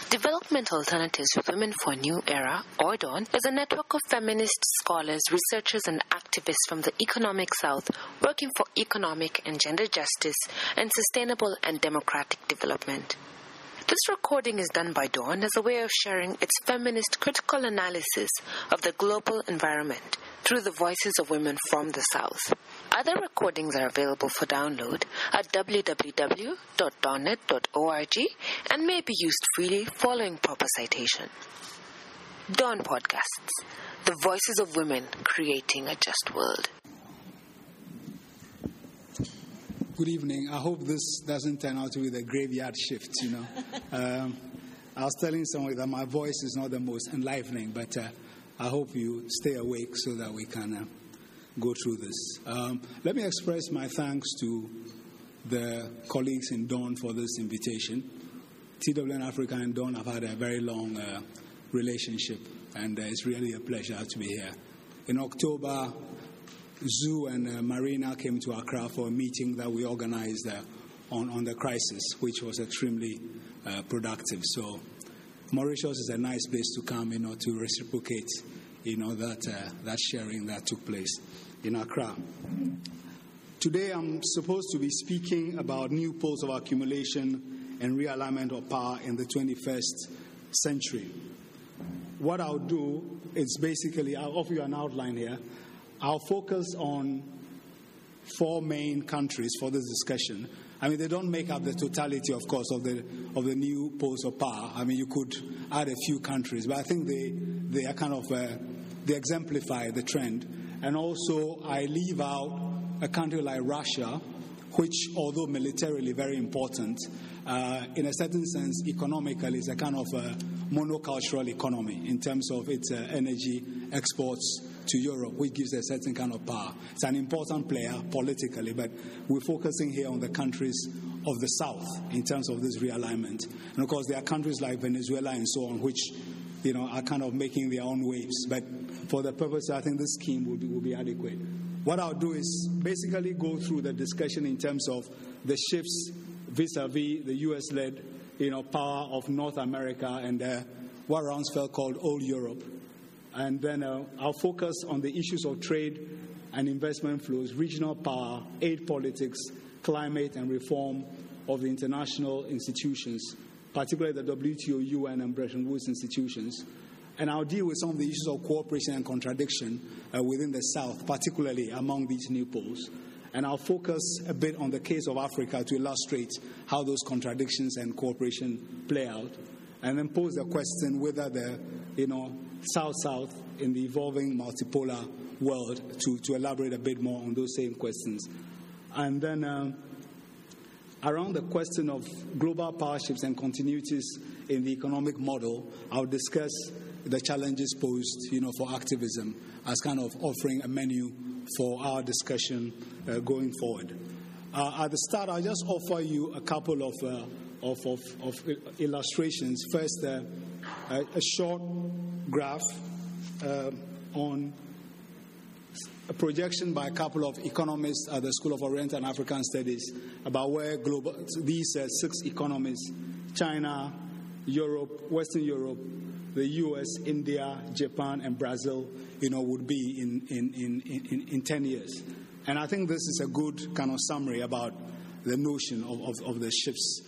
Development Alternatives with Women for a New Era, or DAWN, is a network of feminist scholars, researchers, and activists from the economic South working for economic and gender justice and sustainable and democratic development. This recording is done by DAWN as a way of sharing its feminist critical analysis of the global environment through the voices of women from the South. Other recordings are available for download at www.dawnnet.org and may be used freely following proper citation. Dawn Podcasts, the voices of women creating a just world. Good evening. I hope this doesn't turn out to be the graveyard shift, I was telling someone that my voice is not the most enlivening, but I hope you stay awake so that we can go through this. Let me express my thanks to the colleagues in Dawn for this invitation. TWN Africa and Dawn have had a very long relationship, and it's really a pleasure to be here. In October, Zoo and Marina came to Accra for a meeting that we organized on the crisis, which was extremely productive. So Mauritius is a nice place to come, to reciprocate, that sharing that took place in Accra. Today I'm supposed to be speaking about new poles of accumulation and realignment of power in the 21st century. What I'll do is basically, I'll offer you an outline here. I'll focus on 4 main countries for this discussion. They don't make up the totality, of course, of the new poles of power. You could add a few countries, but I think they are kind of they exemplify the trend. And also, I leave out a country like Russia, which, although militarily very important, in a certain sense, economically, is a kind of a monocultural economy in terms of its energy exports to Europe, which gives a certain kind of power. It's an important player politically, but we're focusing here on the countries of the South in terms of this realignment. And of course, there are countries like Venezuela and so on, which are kind of making their own waves. But for the purpose, I think this scheme will be adequate. What I'll do is basically go through the discussion in terms of the shifts vis-a-vis the U.S.-led power of North America and what Rumsfeld called Old Europe. And then I'll focus on the issues of trade and investment flows, regional power, aid politics, climate and reform of the international institutions, particularly the WTO, UN, and Bretton Woods institutions. And I'll deal with some of the issues of cooperation and contradiction within the South, particularly among these new poles. And I'll focus a bit on the case of Africa to illustrate how those contradictions and cooperation play out. And then pose the question whether the, South-South in the evolving multipolar world to elaborate a bit more on those same questions. And then around the question of global power shifts and continuities in the economic model, I'll discuss the challenges posed, for activism as kind of offering a menu for our discussion going forward. At the start, I'll just offer you a couple of illustrations. First, a short graph on a projection by a couple of economists at the School of Oriental and African Studies about where these 6 economies, China, Europe, Western Europe, the US, India, Japan, and Brazil, would be in 10 years. And I think this is a good kind of summary about the notion of the shifts,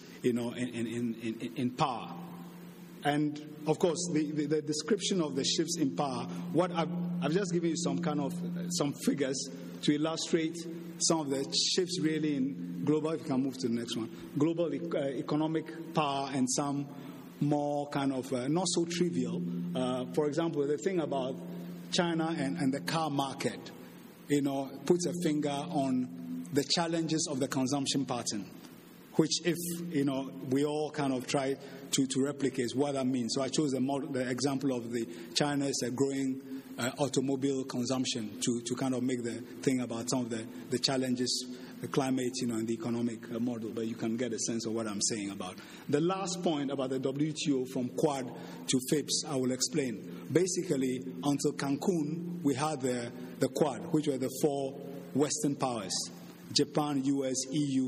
in power. And of course, the description of the shifts in power, what I've just given you some figures to illustrate some of the shifts really in global, if you can move to the next one, global economic power and some more kind of not so trivial. For example, the thing about China and the car market, puts a finger on the challenges of the consumption pattern, which if, we all kind of try to replicate what that means. So I chose the example of the China's growing automobile consumption to kind of make the thing about some of the challenges, the climate, and the economic model, but you can get a sense of what I'm saying about. The last point about the WTO from Quad to FIPS, I will explain. Basically, until Cancun, we had the Quad, which were the 4 Western powers, Japan, US, EU,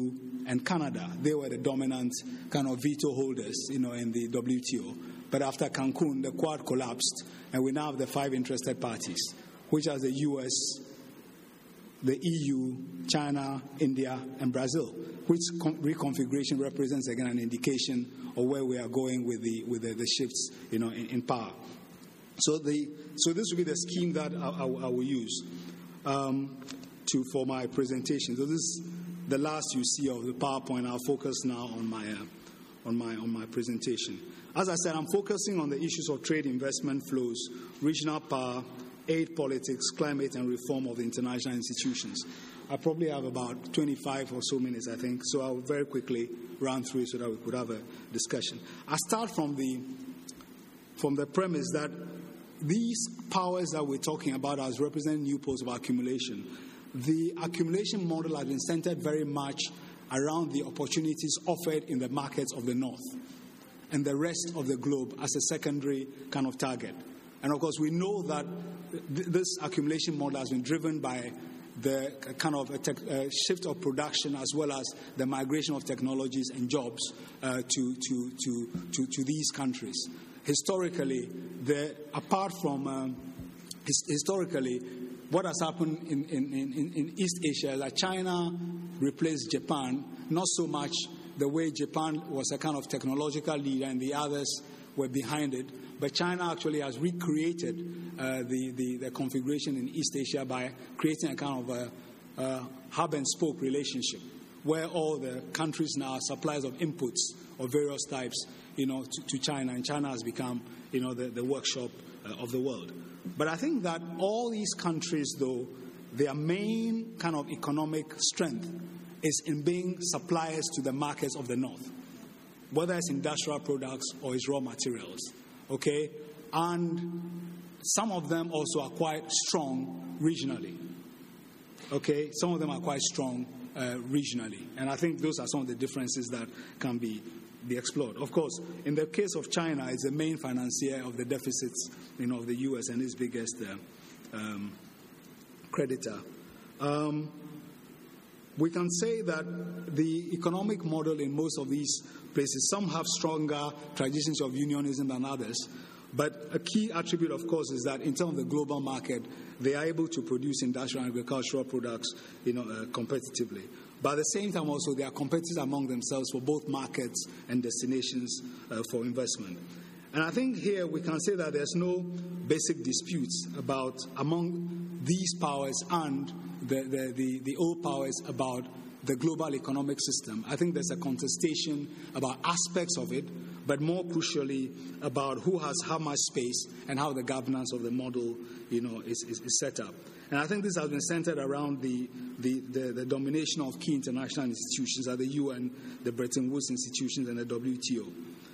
and Canada. They were the dominant kind of veto holders, in the WTO. But after Cancun, the Quad collapsed, and we now have the 5 interested parties, which are the U.S., the EU, China, India, and Brazil, which reconfiguration represents, again, an indication of where we are going with the shifts, in power. So this will be the scheme that I will use for my presentation. So this is the last you see of the PowerPoint. I'll focus now on my presentation. As I said, I'm focusing on the issues of trade, investment flows, regional power, aid politics, climate, and reform of the international institutions. I probably have about 25 or so minutes, I think, so I'll very quickly run through it so that we could have a discussion. I start from the premise that these powers that we're talking about as represent new poles of accumulation. The accumulation model has been centered very much around the opportunities offered in the markets of the North and the rest of the globe as a secondary kind of target. And of course, we know that this accumulation model has been driven by the kind of shift of production as well as the migration of technologies and jobs to these countries. Historically, what has happened in East Asia is that China replaced Japan, not so much the way Japan was a kind of technological leader and the others were behind it, but China actually has recreated the configuration in East Asia by creating a kind of a hub and spoke relationship where all the countries now are suppliers of inputs of various types, to China, and China has become, the workshop of the world. But I think that all these countries, though, their main kind of economic strength is in being suppliers to the markets of the North, whether it's industrial products or it's raw materials, okay? And some of them also are quite strong regionally, okay? Some of them are quite strong regionally. And I think those are some of the differences that can be explored. Of course, in the case of China, it's the main financier of the deficits, of the U.S. and its biggest creditor. We can say that the economic model in most of these places, some have stronger traditions of unionism than others, but a key attribute, of course, is that in terms of the global market, they are able to produce industrial and agricultural products, competitively. But at the same time, also, they are competitors among themselves for both markets and destinations for investment. And I think here we can say that there's no basic disputes among these powers and the old powers about the global economic system. I think there's a contestation about aspects of it, but more crucially about who has how much space and how the governance of the model, is set up. And I think this has been centered around the domination of key international institutions like the UN, the Bretton Woods institutions, and the WTO.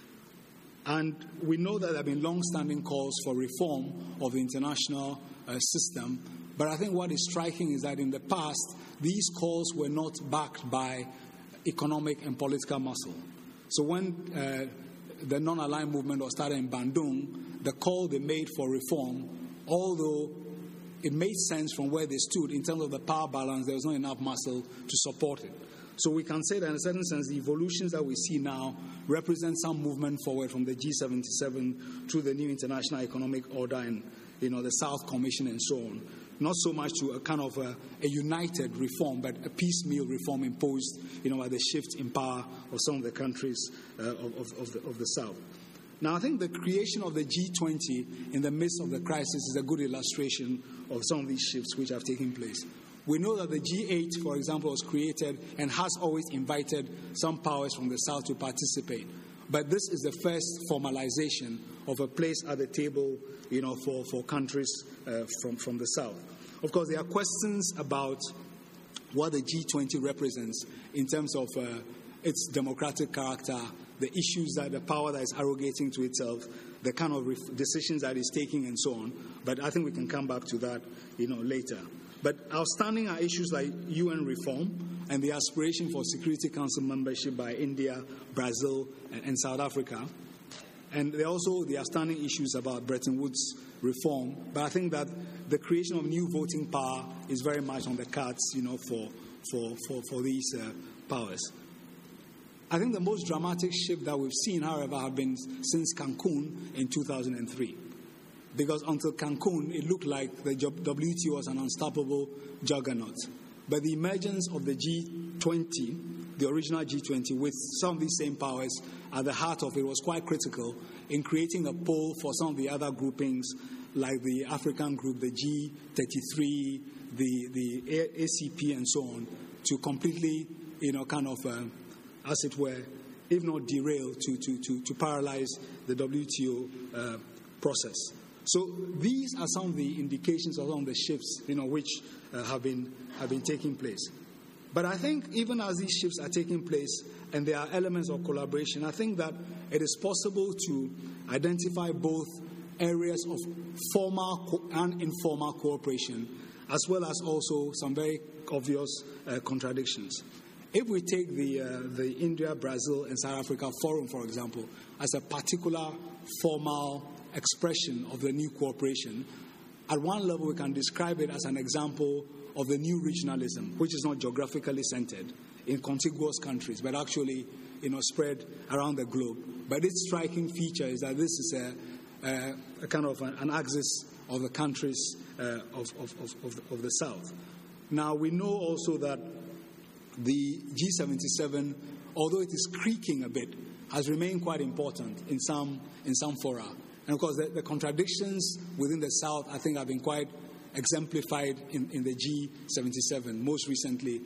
And we know that there have been long-standing calls for reform of the international system. But I think what is striking is that in the past, these calls were not backed by economic and political muscle. So when the non-aligned movement was started in Bandung, the call they made for reform, although it made sense from where they stood in terms of the power balance, there was not enough muscle to support it. So we can say that in a certain sense, the evolutions that we see now represent some movement forward from the G77 through the new international economic order and, the South Commission and so on. Not so much to a kind of a united reform, but a piecemeal reform imposed, by the shift in power of some of the countries of the South. Now, I think the creation of the G20 in the midst of the crisis is a good illustration of some of these shifts which have taken place. We know that the G8, for example, was created and has always invited some powers from the South to participate. But this is the first formalization of a place at the table, for countries from the South. Of course, there are questions about what the G20 represents in terms of its democratic character, the issues that the power that is arrogating to itself, the kind of decisions that it's taking and so on. But I think we can come back to that, later. But outstanding are issues like UN reform and the aspiration for Security Council membership by India, Brazil, and South Africa. And there are also the outstanding issues about Bretton Woods reform. But I think that the creation of new voting power is very much on the cards, for these powers. I think the most dramatic shift that we've seen, however, have been since Cancun in 2003. Because until Cancun, it looked like the WTO was an unstoppable juggernaut. But the emergence of the G20, the original G20, with some of these same powers at the heart of it, was quite critical in creating a pole for some of the other groupings, like the African group, the G33, the ACP, and so on, to completely, as it were, if not derail, to paralyze the WTO process. So these are some of the indications of some of the shifts, which have been taking place. But I think even as these shifts are taking place and there are elements of collaboration, I think that it is possible to identify both areas of formal and informal cooperation, as well as also some very obvious contradictions. If we take the India, Brazil, and South Africa Forum, for example, as a particular formal expression of the new cooperation, at one level we can describe it as an example of the new regionalism, which is not geographically centered in contiguous countries, but actually spread around the globe. But its striking feature is that this is a kind of an axis of the countries of the South. Now, we know also that the G77, although it is creaking a bit, has remained quite important in some fora. And of course, the contradictions within the South, I think, have been quite exemplified in the G77, most recently,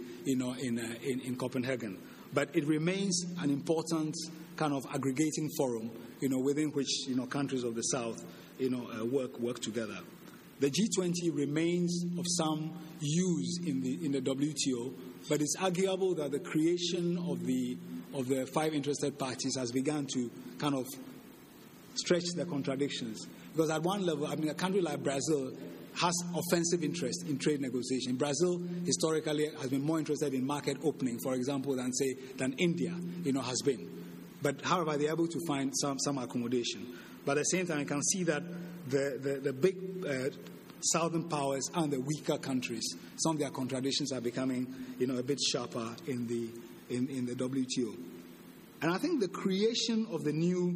in Copenhagen. But it remains an important kind of aggregating forum, within which, countries of the South, work together. The G20 remains of some use in the WTO, but it's arguable that the creation of the five interested parties has begun to kind of stretch the contradictions. Because at one level, a country like Brazil has offensive interest in trade negotiation. Brazil historically has been more interested in market opening, for example, than India, has been. But however, they're able to find some accommodation. But at the same time, I can see that the big southern powers and the weaker countries, some of their contradictions are becoming, a bit sharper in the WTO. And I think the creation of the new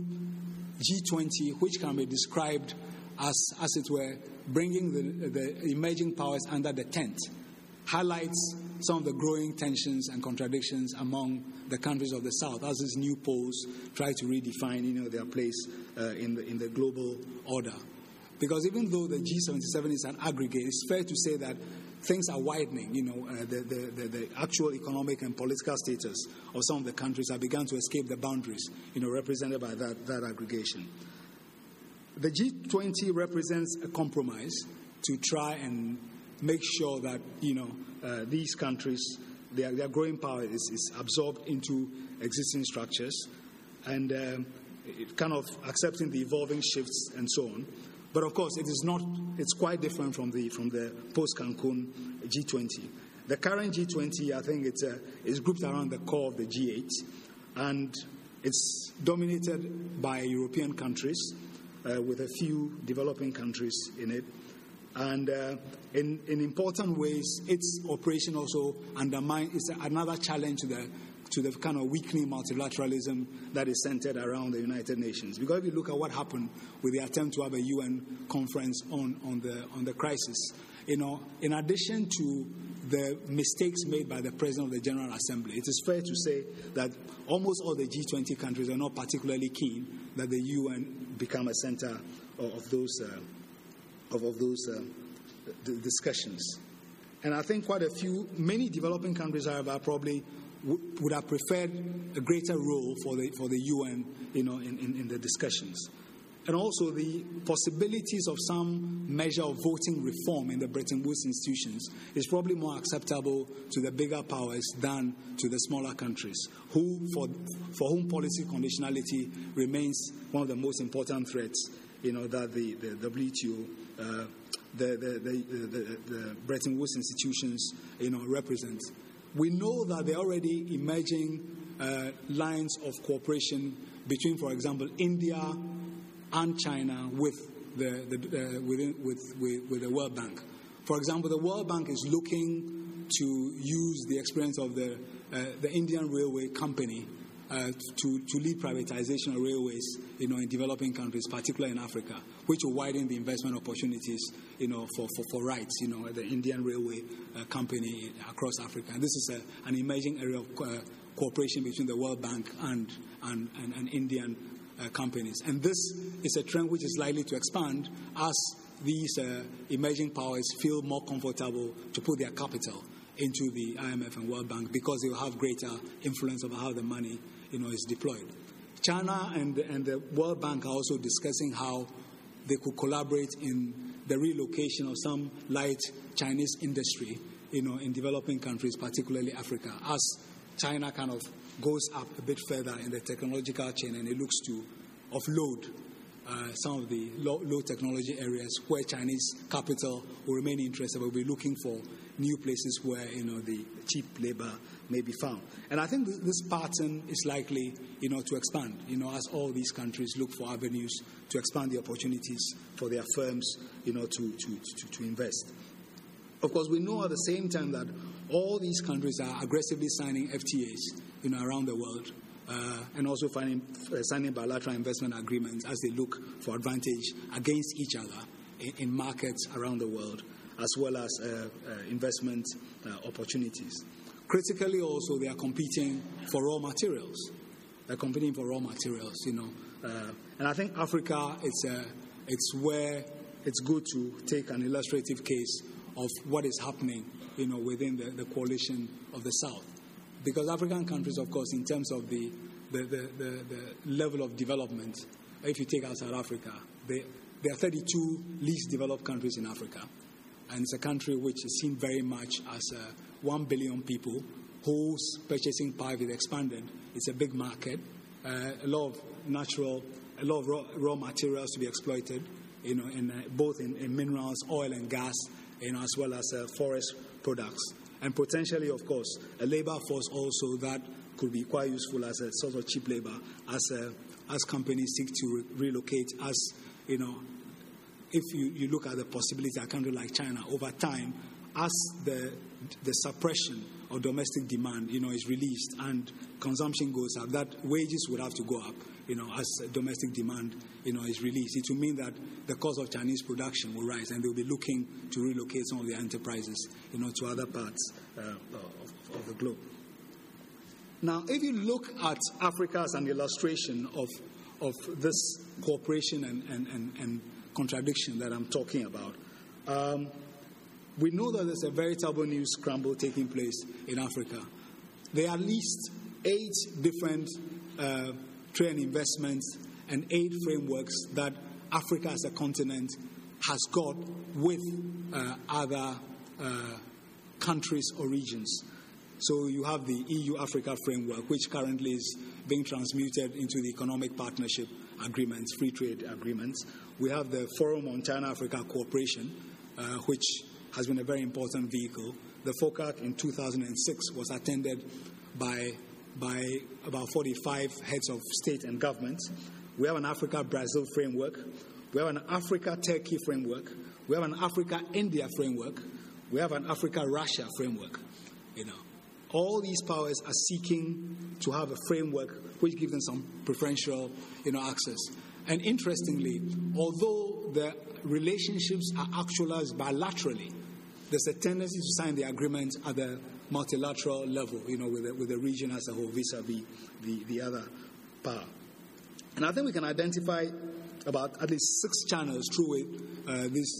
G20, which can be described as it were, bringing the emerging powers under the tent, highlights some of the growing tensions and contradictions among the countries of the South as these new poles try to redefine, their place in the global order. Because even though the G77 is an aggregate, it's fair to say that things are widening. The actual economic and political status of some of the countries have begun to escape the boundaries, represented by that aggregation. The G20 represents a compromise to try and make sure that, these countries, their growing power is absorbed into existing structures and kind of accepting the evolving shifts and so on. But of course, it's quite different from the post-Cancun G20. The current G20, I think it's grouped around the core of the G8, and it's dominated by European countries, with a few developing countries in it. And in important ways, its operation also is another challenge to the kind of weakening multilateralism that is centered around the United Nations. Because if you look at what happened with the attempt to have a UN conference on the crisis, in addition to the mistakes made by the President of the General Assembly, it is fair to say that almost all the G20 countries are not particularly keen that the UN become a center of those discussions. And I think many developing countries, however, probably would have preferred a greater role for the UN, in the discussions. And also the possibilities of some measure of voting reform in the Bretton Woods institutions is probably more acceptable to the bigger powers than to the smaller countries, for whom policy conditionality remains one of the most important threats, that the WTO, the Bretton Woods institutions, represent. We know that there are already emerging lines of cooperation between, for example, India and China with the World Bank. For example, the World Bank is looking to use the experience of the Indian Railway Company to lead privatization of railways, in developing countries, particularly in Africa, which will widen the investment opportunities, for RITES, the Indian Railway Company across Africa. And this is an emerging area of cooperation between the World Bank and Indian companies. And this is a trend which is likely to expand as these emerging powers feel more comfortable to put their capital into the IMF and World Bank, because they will have greater influence over how the money, is deployed. China and the World Bank are also discussing how they could collaborate in the relocation of some light Chinese industry, in developing countries, particularly Africa, as China kind of goes up a bit further in the technological chain, and it looks to offload some of the low technology areas where Chinese capital will remain interested, but will be looking for new places where the cheap labor may be found. And I think this pattern is likely to expand as all these countries look for avenues to expand the opportunities for their firms to invest. Of course, we know at the same time that all these countries are aggressively signing FTAs around the world, and also signing bilateral investment agreements as they look for advantage against each other in markets around the world, as well as investment opportunities. Critically, also, they are competing for raw materials. They're competing for raw materials, and I think Africa, it's where it's good to take an illustrative case of what is happening, within the coalition of the South. Because African countries, of course, in terms of the level of development, if you take out South Africa, there are 32 least developed countries in Africa. And it's a country which is seen very much as 1 billion people whose purchasing power is expanded. It's a big market, a lot of raw materials to be exploited, both in minerals, oil and gas, as well as forest products. And potentially, of course, a labor force also that could be quite useful as a sort of cheap labor as companies seek to relocate. As if you look at the possibility a country like China over time, as the suppression of domestic demand is released and consumption goes up, that wages would have to go up as domestic demand is released. It will mean that the cost of Chinese production will rise, and they'll be looking to relocate some of their enterprises to other parts of the globe. Now, if you look at Africa as an illustration of this cooperation and contradiction that I'm talking about, we know that there's a veritable new scramble taking place in Africa. There are at least 8 different trade and investments and aid frameworks that Africa as a continent has got with other countries or regions. So you have the EU-Africa framework, which currently is being transmuted into the economic partnership agreements, free trade agreements. We have the Forum on China-Africa Cooperation, which has been a very important vehicle. The FOCAC in 2006 was attended by about 45 heads of state and governments. We have an Africa-Brazil framework. We have an Africa-Turkey framework. We have an Africa-India framework. We have an Africa-Russia framework. All these powers are seeking to have a framework which gives them some preferential, access. And interestingly, although the relationships are actualized bilaterally, there's a tendency to sign the agreement at the multilateral level, with the region as a whole, vis-a-vis the other power. And I think we can identify about at least 6 channels through which this.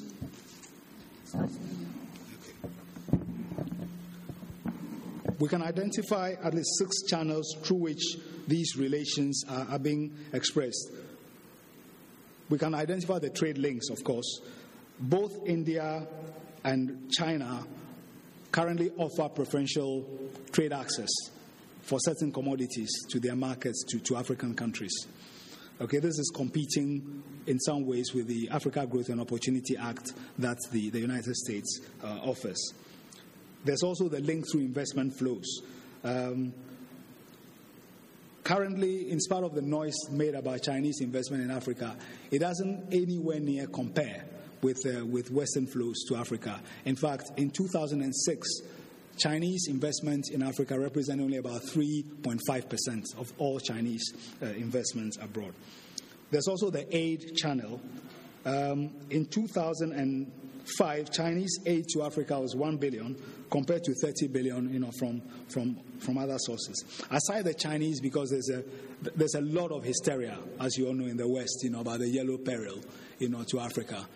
We can identify at least 6 channels through which these relations are being expressed. We can identify the trade links, of course. Both India and China currently offer preferential trade access for certain commodities to their markets, to African countries. Okay, this is competing in some ways with the Africa Growth and Opportunity Act that the United States offers. There's also the link through investment flows. Currently, in spite of the noise made about Chinese investment in Africa, it doesn't anywhere near compare with Western flows to Africa. In fact, in 2006, Chinese investment in Africa represent only about 3.5% of all Chinese investments abroad. There's also the aid channel. In 2005, Chinese aid to Africa was 1 billion compared to 30 billion, from other sources. Aside the Chinese, because there's a lot of hysteria, as you all know, in the West, about the yellow peril, to Africa.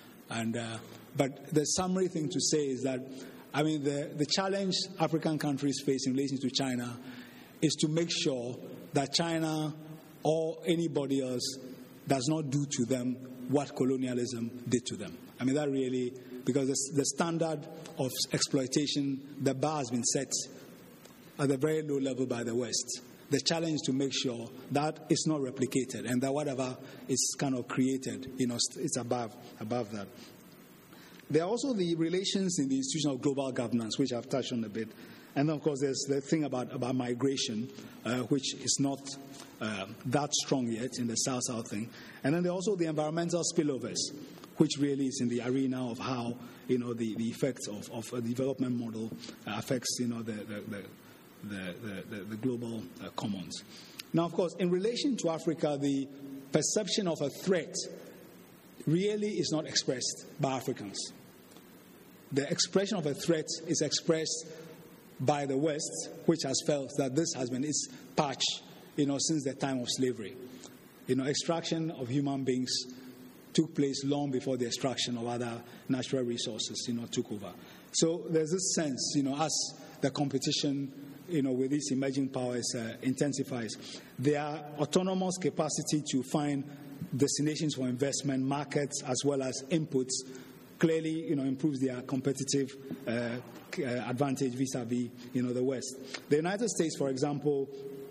But the summary thing to say is that, the challenge African countries face in relation to China is to make sure that China or anybody else does not do to them what colonialism did to them. That really, because the standard of exploitation, the bar has been set at a very low level by the West. The challenge to make sure that it's not replicated and that whatever is kind of created, it's above that. There are also the relations in the institution of global governance, which I've touched on a bit. And then, of course, there's the thing about migration, which is not that strong yet in the South-South thing. And then there are also the environmental spillovers, which really is in the arena of how, the effects of a development model affects, the global commons. Now, of course, in relation to Africa, the perception of a threat really is not expressed by Africans. The expression of a threat is expressed by the West, which has felt that this has been its patch, since the time of slavery. Extraction of human beings took place long before the extraction of other natural resources, took over. So there's this sense, as the competition, with these emerging powers intensifies, their autonomous capacity to find destinations for investment, markets, as well as inputs, clearly, improves their competitive advantage vis-a-vis, the West. The United States, for example,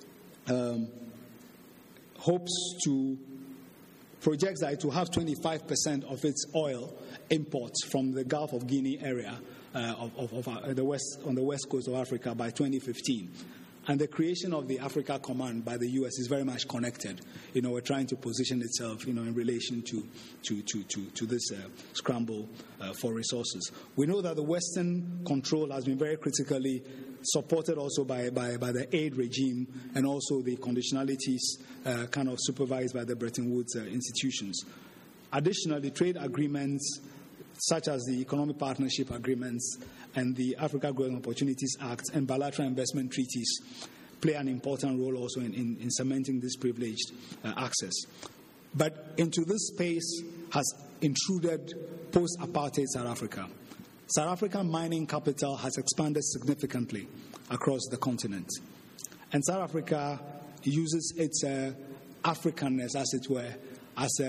projects that it will have 25% of its oil imports from the Gulf of Guinea area on the west coast of Africa by 2015. And the creation of the Africa Command by the U.S. is very much connected. We're trying to position itself, in relation to this scramble for resources. We know that the Western control has been very critically supported also by the aid regime and also the conditionalities kind of supervised by the Bretton Woods institutions. Additionally, trade agreements such as the Economic Partnership Agreements and the Africa Growth Opportunities Act and bilateral investment treaties play an important role also in cementing this privileged access. But into this space has intruded post-apartheid South Africa. South African mining capital has expanded significantly across the continent. And South Africa uses its Africanness, as it were, as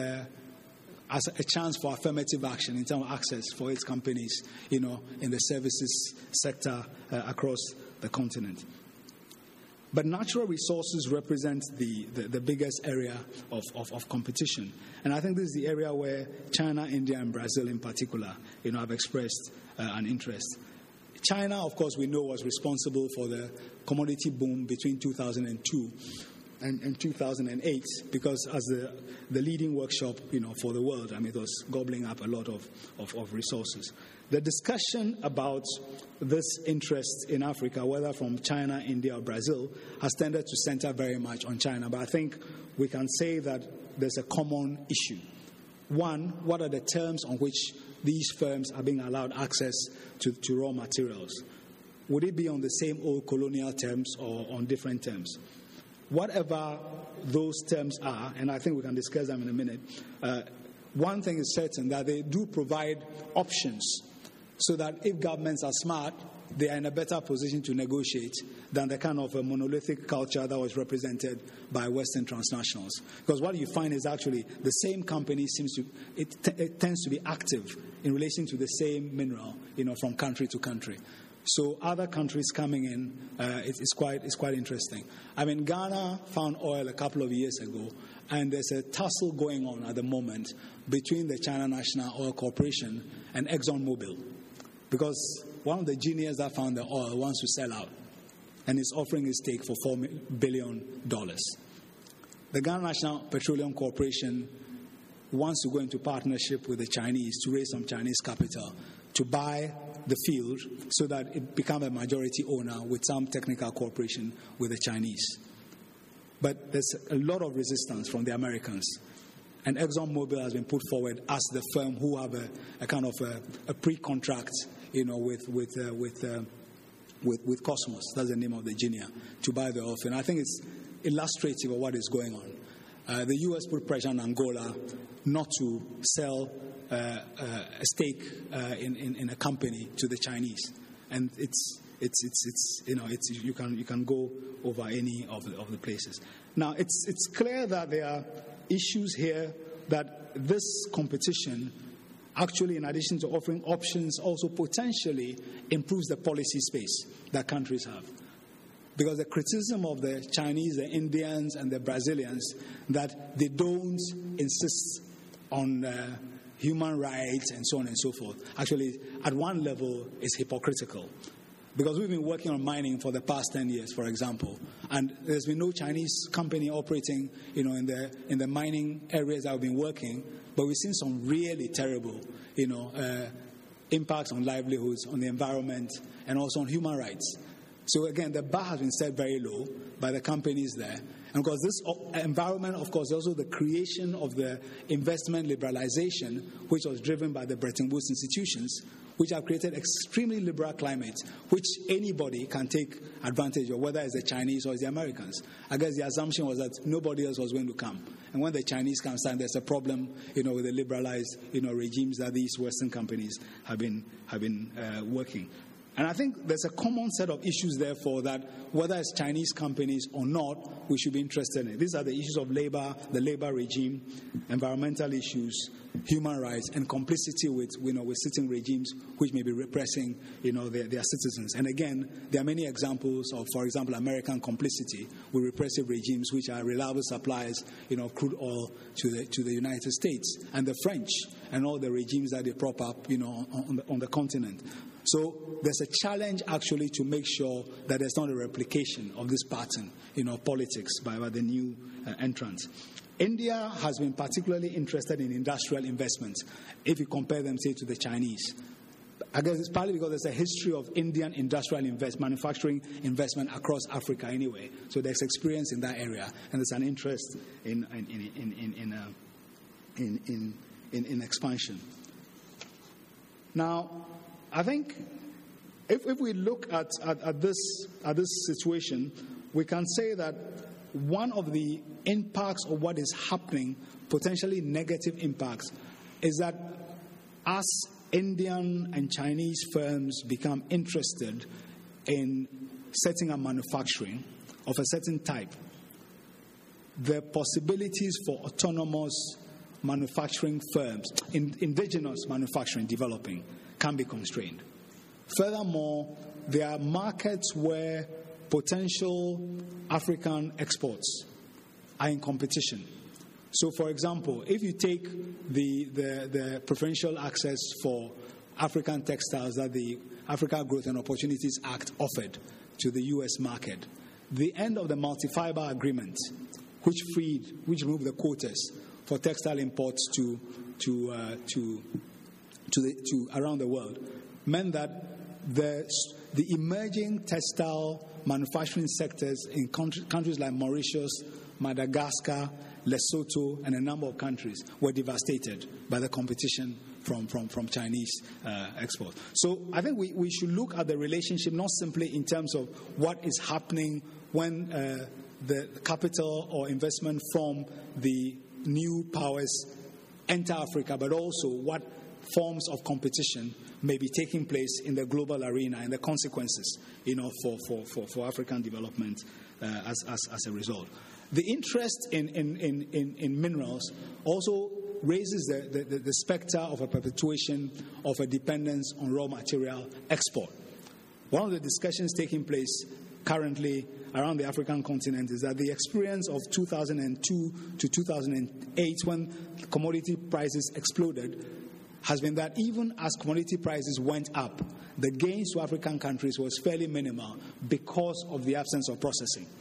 a chance for affirmative action in terms of access for its companies, in the services sector across the continent. But natural resources represent the biggest area of competition. And I think this is the area where China, India, and Brazil in particular, have expressed an interest. China, of course, we know was responsible for the commodity boom between 2002 and 2008, because as the leading workshop, for the world, it was gobbling up a lot of resources. The discussion about this interest in Africa, whether from China, India, or Brazil, has tended to center very much on China. But I think we can say that there's a common issue. One, what are the terms on which these firms are being allowed access to raw materials? Would it be on the same old colonial terms or on different terms? Whatever those terms are, and I think we can discuss them in a minute, one thing is certain, that they do provide options so that if governments are smart, they are in a better position to negotiate than the kind of a monolithic culture that was represented by Western transnationals. Because what you find is actually the same company it tends to be active in relation to the same mineral, from country to country. So other countries coming in, it's quite interesting. Ghana found oil a couple of years ago, and there's a tussle going on at the moment between the China National Oil Corporation and ExxonMobil, because one of the geniuses that found the oil wants to sell out and is offering his stake for $4 billion. The Ghana National Petroleum Corporation wants to go into partnership with the Chinese to raise some Chinese capital to buy the field so that it become a majority owner with some technical cooperation with the Chinese. But there's a lot of resistance from the Americans. And ExxonMobil has been put forward as the firm who have a kind of a pre-contract, with Cosmos. That's the name of the engineer, to buy the oil field. And I think it's illustrative of what is going on. The U.S. put pressure on Angola not to sell a stake in a company to the Chinese, and you can go over any of the places. Now it's clear that there are issues here that this competition actually, in addition to offering options, also potentially improves the policy space that countries have. Because the criticism of the Chinese, the Indians, and the Brazilians that they don't insist on human rights and so on and so forth, actually, at one level, is hypocritical. Because we've been working on mining for the past 10 years, for example, and there's been no Chinese company operating, in the mining areas that we've been working, but we've seen some really terrible, impacts on livelihoods, on the environment, and also on human rights. So again, the bar has been set very low by the companies there. And because this environment, of course, also the creation of the investment liberalization, which was driven by the Bretton Woods institutions, which have created extremely liberal climate, which anybody can take advantage of, whether it's the Chinese or it's the Americans. I guess the assumption was that nobody else was going to come. And when the Chinese come, there's a problem, with the liberalized, regimes that these Western companies have been working. And I think there's a common set of issues, therefore, that whether it's Chinese companies or not, we should be interested in. These are the issues of labor, the labor regime, environmental issues, human rights, and complicity with sitting regimes which may be repressing, their citizens. And again, there are many examples of, for example, American complicity with repressive regimes which are reliable suppliers, of crude oil to the United States, and the French and all the regimes that they prop up, on the continent. So there's a challenge actually to make sure that there's not a replication of this pattern, politics by the new entrants. India has been particularly interested in industrial investments if you compare them, say, to the Chinese. I guess it's partly because there's a history of Indian industrial manufacturing investment across Africa anyway. So there's experience in that area, and there's an interest in expansion. Now, I think if we look at this situation, we can say that one of the impacts of what is happening, potentially negative impacts, is that as Indian and Chinese firms become interested in setting up manufacturing of a certain type, the possibilities for autonomous manufacturing firms, indigenous manufacturing developing, can be constrained. Furthermore, there are markets where potential African exports are in competition. So, for example, if you take the preferential access for African textiles that the Africa Growth and Opportunities Act offered to the U.S. market, the end of the multi-fiber agreement, which removed the quotas for textile imports to around the world, meant that the emerging textile manufacturing sectors in countries like Mauritius, Madagascar, Lesotho, and a number of countries were devastated by the competition from Chinese exports. So I think we should look at the relationship not simply in terms of what is happening when the capital or investment from the new powers enter Africa, but also what forms of competition may be taking place in the global arena and the consequences, for African development as a result. The interest in minerals also raises the specter of a perpetuation of a dependence on raw material export. One of the discussions taking place currently around the African continent is that the experience of 2002 to 2008, when commodity prices exploded, has been that even as commodity prices went up, the gains to African countries was fairly minimal because of the absence of processing.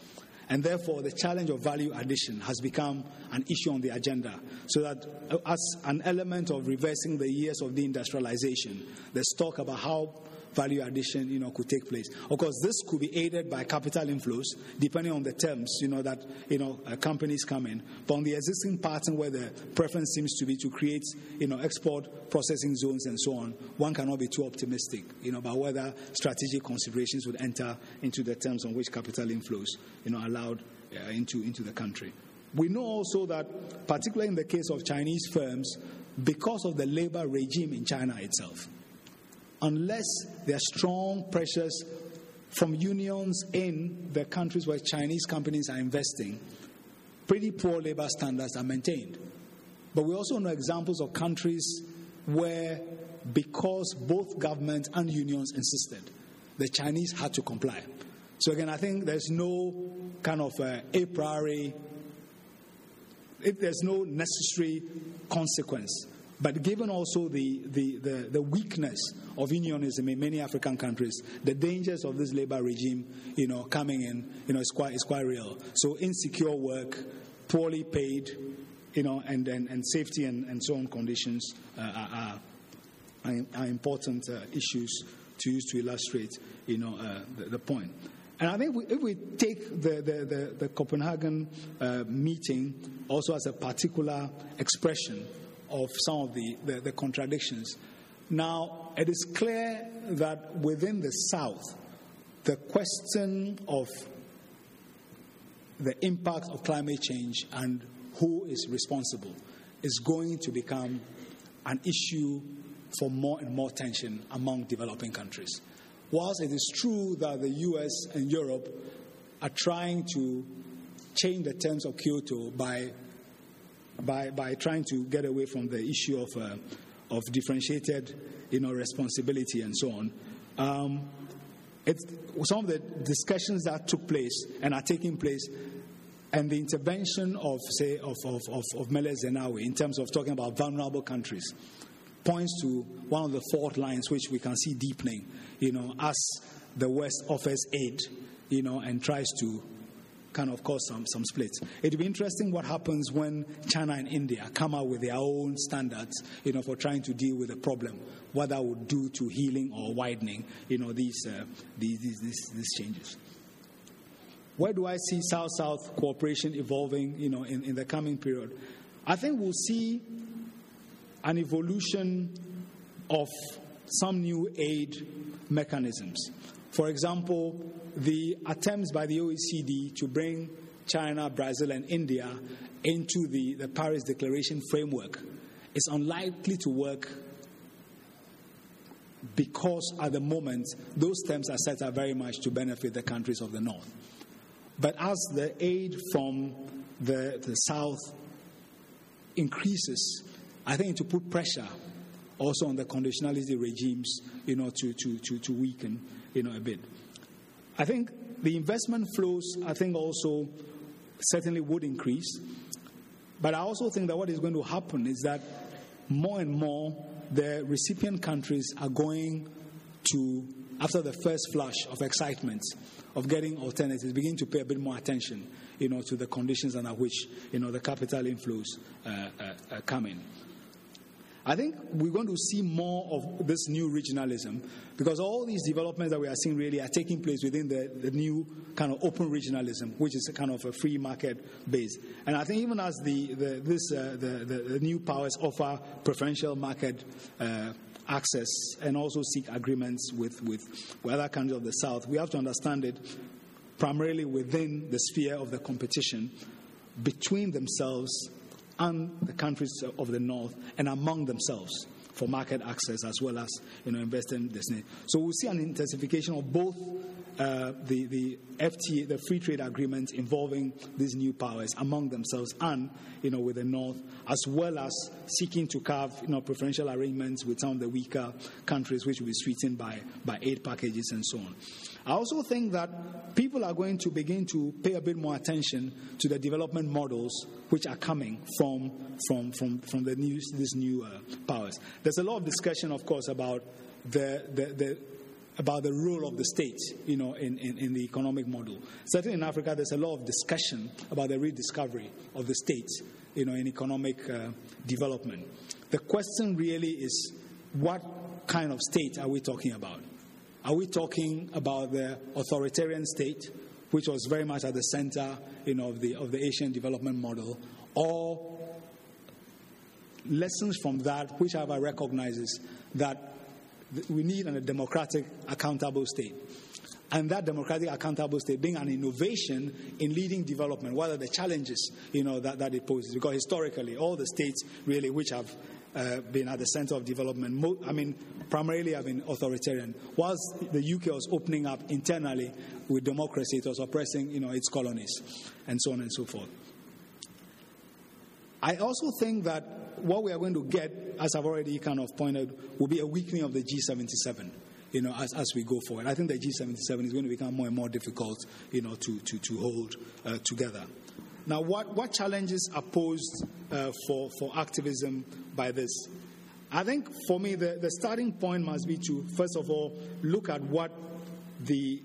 And therefore, the challenge of value addition has become an issue on the agenda. So that as an element of reversing the years of deindustrialization, there's talk about how value addition, could take place. Of course, this could be aided by capital inflows, depending on the terms, that companies come in. But on the existing pattern where the preference seems to be to create, export processing zones and so on, one cannot be too optimistic, about whether strategic considerations would enter into the terms on which capital inflows, allowed into the country. We know also that, particularly in the case of Chinese firms, because of the labor regime in China itself, unless there are strong pressures from unions in the countries where Chinese companies are investing, pretty poor labor standards are maintained. But we also know examples of countries where, because both government and unions insisted, the Chinese had to comply. So again, I think there's no kind of a priori, there's no necessary consequence. But given also the weakness of unionism in many African countries, the dangers of this labor regime, coming in, is quite real. So insecure work, poorly paid, and safety and so on conditions are important issues to use to illustrate, the point. And I think if we take the Copenhagen meeting also as a particular expression of some of the contradictions. Now, it is clear that within the South, the question of the impact of climate change and who is responsible is going to become an issue for more and more tension among developing countries. Whilst it is true that the US and Europe are trying to change the terms of Kyoto by trying to get away from the issue of differentiated, responsibility and so on. Some of the discussions that took place and are taking place, and the intervention of Meles Zenawi in terms of talking about vulnerable countries, points to one of the fault lines which we can see deepening, as the West offers aid, and tries to kind of cause some splits. It will be interesting what happens when China and India come out with their own standards, for trying to deal with the problem. What that would do to healing or widening, these changes. Where do I see South-South cooperation evolving, in the coming period? I think we'll see an evolution of some new aid mechanisms. For example, the attempts by the OECD to bring China, Brazil, and India into the Paris Declaration framework is unlikely to work because at the moment those terms are set up very much to benefit the countries of the North. But as the aid from the South increases, I think to put pressure also on the conditionality regimes, to weaken, a bit. I think the investment flows, also certainly would increase. But I also think that what is going to happen is that more and more the recipient countries are going to, after the first flush of excitement of getting alternatives, begin to pay a bit more attention, to the conditions under which, the capital inflows come in. I think we're going to see more of this new regionalism because all these developments that we are seeing really are taking place within the new kind of open regionalism, which is a kind of a free market base. And I think even as the new powers offer preferential market access and also seek agreements with other countries of the South, we have to understand it primarily within the sphere of the competition between themselves and the countries of the North and among themselves for market access as well as investing destination. So we'll see an intensification of both the FTA, the free trade agreements involving these new powers among themselves and with the North, as well as seeking to carve preferential arrangements with some of the weaker countries, which will be sweetened by aid packages and so on. I also think that people are going to begin to pay a bit more attention to the development models which are coming from these new powers. There's a lot of discussion, of course, about the about the role of the state, in the economic model. Certainly in Africa, there's a lot of discussion about the rediscovery of the state, in economic development. The question really is, what kind of state are we talking about? Are we talking about the authoritarian state, which was very much at the center, of the Asian development model, or lessons from that, which however recognizes that we need a democratic, accountable state? And that democratic, accountable state being an innovation in leading development. What are the challenges, that it poses? Because historically, all the states really which have been at the center of development, primarily have been authoritarian. Whilst the UK was opening up internally with democracy, it was oppressing, its colonies, and so on and so forth. I also think that what we are going to get, as I've already kind of pointed, will be a weakening of the G77, as we go forward. I think the G77 is going to become more and more difficult, to hold together. Now, what challenges are posed for activism by this? I think, for me, the starting point must be to, first of all, look at what the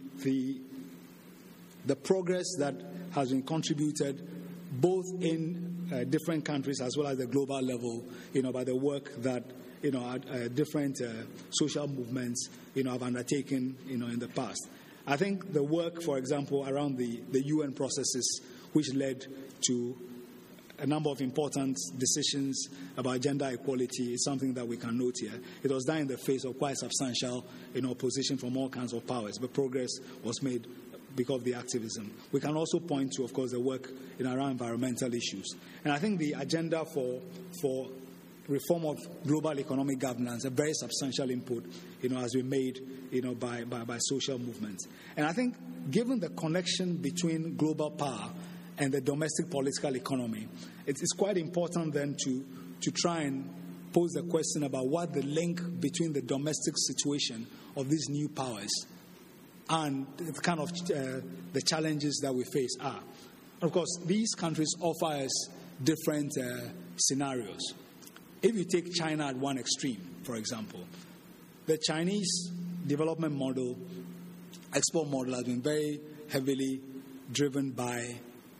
progress that has been contributed both in different countries as well as the global level, by the work that, different social movements, have undertaken, in the past. I think the work, for example, around the UN processes, which led to a number of important decisions about gender equality, is something that we can note here. It was done in the face of quite substantial, opposition from all kinds of powers, but progress was made because of the activism. We can also point to, of course, the work around environmental issues. And I think the agenda for reform of global economic governance, a very substantial input, has been made, by social movements. And I think, given the connection between global power and the domestic political economy, it's quite important then to try and pose the question about what the link between the domestic situation of these new powers and the kind of the challenges that we face are. Of course, these countries offer us different scenarios. If you take China at one extreme, for example, the Chinese development model, export model, has been very heavily driven by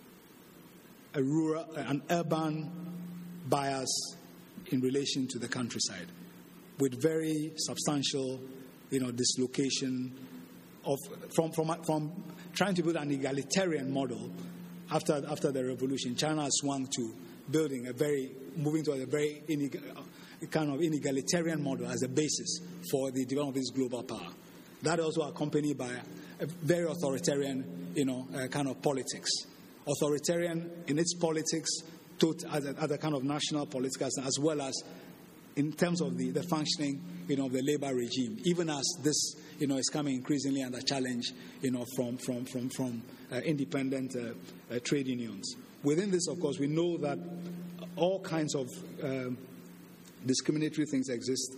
an urban bias in relation to the countryside, with very substantial, dislocation from trying to build an egalitarian model. After the revolution, China has swung to moving to a very kind of inegalitarian model as a basis for the development of this global power. That also accompanied by a very authoritarian, kind of politics. Authoritarian in its politics, at a kind of national political, as well as in terms of the functioning, of the labor regime. Even as this, is coming increasingly under challenge, from independent trade unions. Within this, of course, we know that all kinds of discriminatory things exist.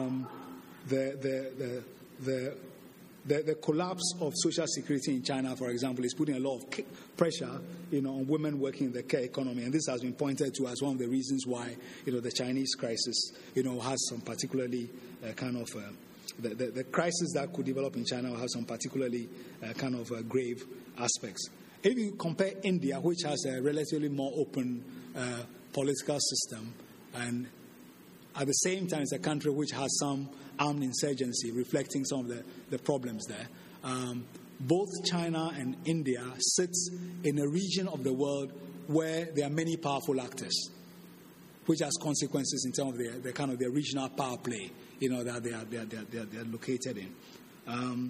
The collapse of social security in China, for example, is putting a lot of pressure, on women working in the care economy, and this has been pointed to as one of the reasons why, the Chinese crisis, has some particularly the crisis that could develop in China will have some particularly grave aspects. If you compare India, which has a relatively more open political system, and at the same time it's a country which has some armed insurgency, reflecting some of the problems there. Both China and India sit in a region of the world where there are many powerful actors, which has consequences in terms of the regional power play, that they are located in.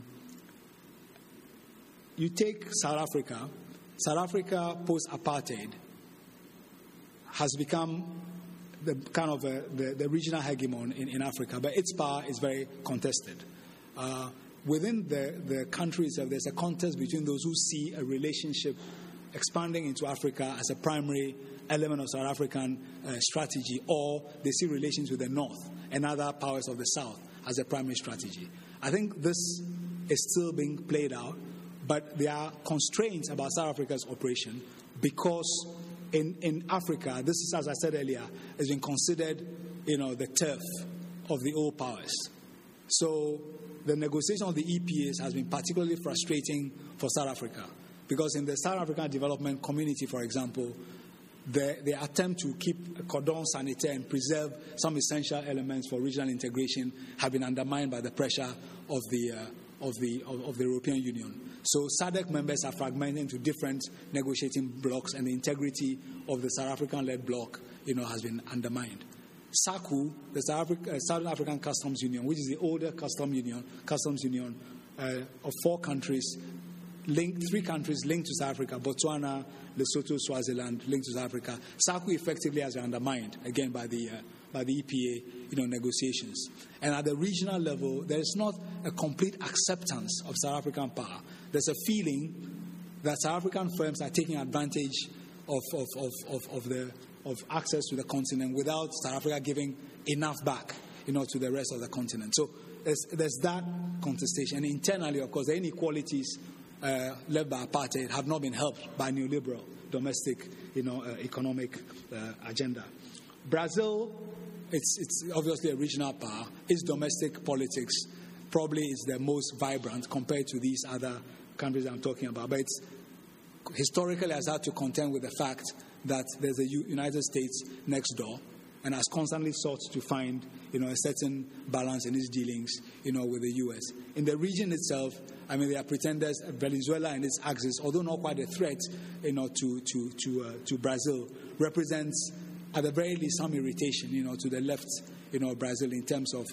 You take South Africa. South Africa, post-apartheid, has become the kind of the regional hegemon in Africa, but its power is very contested. Within the country itself, there's a contest between those who see a relationship expanding into Africa as a primary element of South African strategy, or they see relations with the North and other powers of the South as a primary strategy. I think this is still being played out, but there are constraints about South Africa's operation because in Africa, this is, as I said earlier, has been considered, the turf of the old powers. So the negotiation of the EPAs has been particularly frustrating for South Africa, because in the South African development community, for example, the attempt to keep a cordon sanitaire and preserve some essential elements for regional integration have been undermined by the pressure of the European Union. So SADC members are fragmented into different negotiating blocks, and the integrity of the South African-led bloc, has been undermined. SACU, the South African Customs Union, which is the older customs union of 4 countries, three countries linked to South Africa: Botswana, Lesotho, Swaziland, linked to South Africa. SACU effectively has been undermined again by the EPA, negotiations. And at the regional level, there is not a complete acceptance of South African power. There's a feeling that South African firms are taking advantage of access to the continent without South Africa giving enough back, to the rest of the continent. So there's that contestation. And internally, of course, the inequalities led by apartheid have not been helped by neoliberal domestic, economic agenda. Brazil, it's obviously a regional power. Its domestic politics probably is the most vibrant compared to these other countries I'm talking about. But it's historically has had to contend with the fact that there's a United States next door, and has constantly sought to find, a certain balance in its dealings, with the U.S. In the region itself, there are pretenders. Venezuela and its axis, although not quite a threat, to Brazil, represents at the very least some irritation, to the left, Brazil in terms of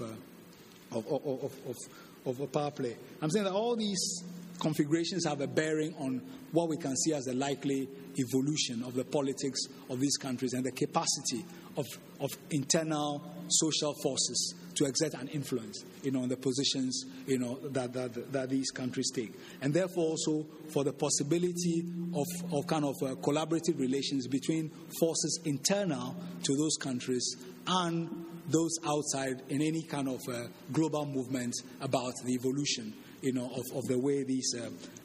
a power play. I'm saying that all these configurations have a bearing on what we can see as the likely evolution of the politics of these countries and the capacity of internal social forces to exert an influence, on the positions, that these countries take. And therefore also for the possibility of kind of collaborative relations between forces internal to those countries and those outside in any kind of global movement about the evolution, of the way these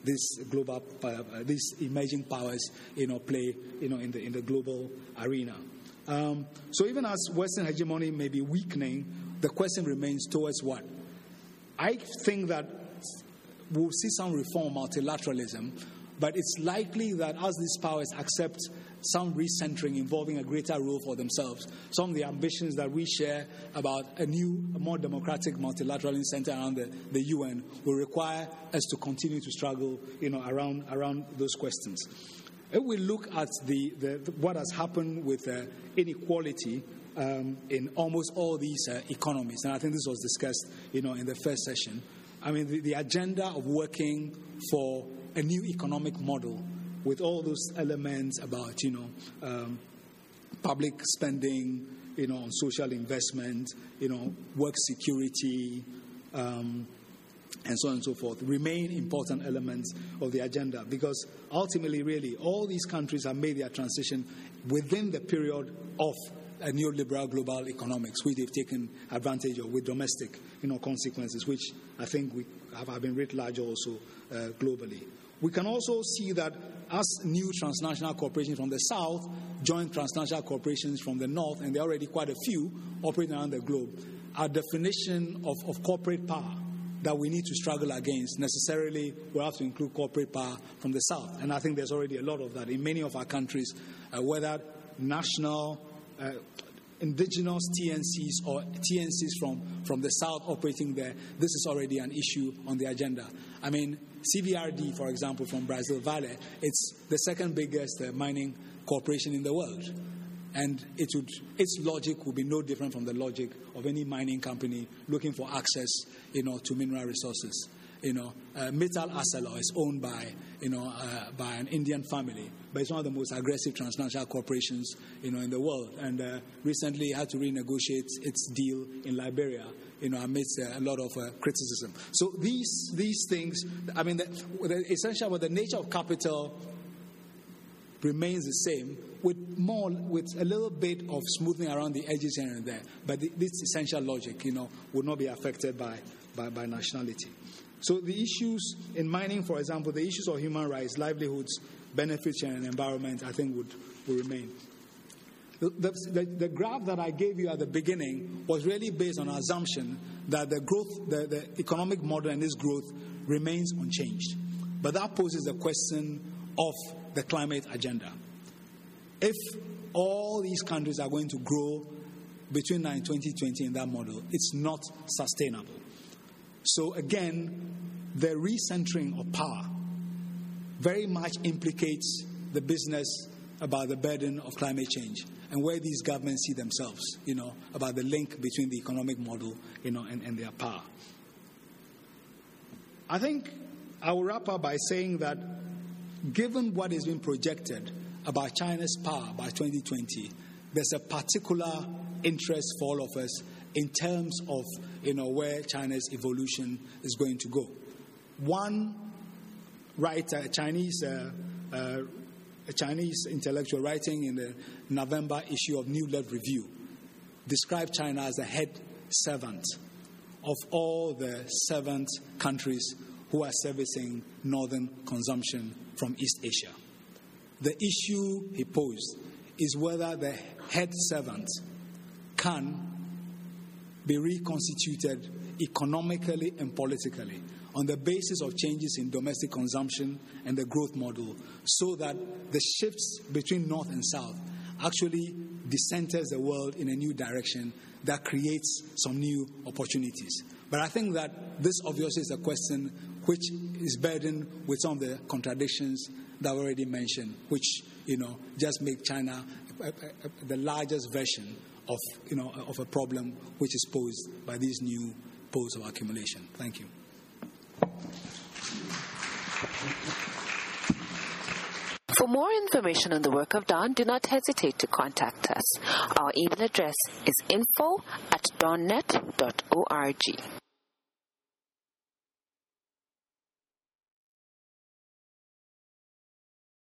emerging powers, play, in the global arena. So even as Western hegemony may be weakening, the question remains towards what? I think that we'll see some reform multilateralism, but it's likely that as these powers accept some recentering involving a greater role for themselves, some of the ambitions that we share about a more democratic multilateralism centered around the UN will require us to continue to struggle, around those questions. If we look at what has happened with inequality in almost all these economies, and I think this was discussed, in the first session. The agenda of working for a new economic model with all those elements about, public spending, on social investment, work security, and so on and so forth, remain important elements of the agenda, because ultimately, really, all these countries have made their transition within the period of a neoliberal global economics, which they've taken advantage of with domestic, consequences, which I think have been writ large also globally. We can also see that as new transnational corporations from the south join transnational corporations from the north, and there are already quite a few operating around the globe, our definition of corporate power that we need to struggle against necessarily will have to include corporate power from the south. And I think there's already a lot of that in many of our countries, whether national, indigenous TNCs or TNCs from the south operating there. This is already an issue on the agenda. CVRD, for example, from Brazil, Vale, it's the second biggest mining corporation in the world. And its logic will be no different from the logic of any mining company looking for access, to mineral resources. Mittal Arcelor is owned by an Indian family, but it's one of the most aggressive transnational corporations, in the world. And recently had to renegotiate its deal in Liberia, amidst a lot of criticism. So these things, the essential, the nature of capital remains the same, with a little bit of smoothing around the edges here and there. But this essential logic, would not be affected by nationality. So the issues in mining, for example, the issues of human rights, livelihoods, benefits, and environment, I think will remain. The graph that I gave you at the beginning was really based on an assumption that the economic model and its growth remains unchanged. But that poses the question of the climate agenda. If all these countries are going to grow between now and 2020 in that model, it's not sustainable. So again, the recentering of power very much implicates the business about the burden of climate change and where these governments see themselves, about the link between the economic model, and their power. I think I will wrap up by saying that given what is being projected about China's power by 2020, there's a particular interest for all of us in terms of, where China's evolution is going to go. One writer, a Chinese intellectual writing in the November issue of New Left Review, described China as a head servant of all the 7 countries who are servicing northern consumption from East Asia. The issue he posed is whether the head servant can be reconstituted economically and politically on the basis of changes in domestic consumption and the growth model, so that the shifts between North and South actually decenters the world in a new direction that creates some new opportunities. But I think that this obviously is a question which is burdened with some of the contradictions that I already mentioned, which, just make China the largest version of a problem which is posed by these new poles of accumulation. Thank you. For more information on the work of Dawn, do not hesitate to contact us. Our email address is info@dawnnet.org.